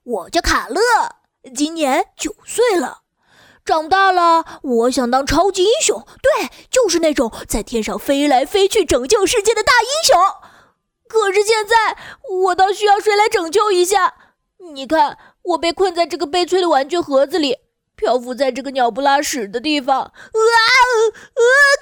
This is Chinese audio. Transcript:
我叫卡乐，今年9岁了。长大了，我想当超级英雄，对，就是那种在天上飞来飞去拯救世界的大英雄。可是现在，我倒需要谁来拯救一下？你看，我被困在这个悲催的玩具盒子里，漂浮在这个鸟不拉屎的地方。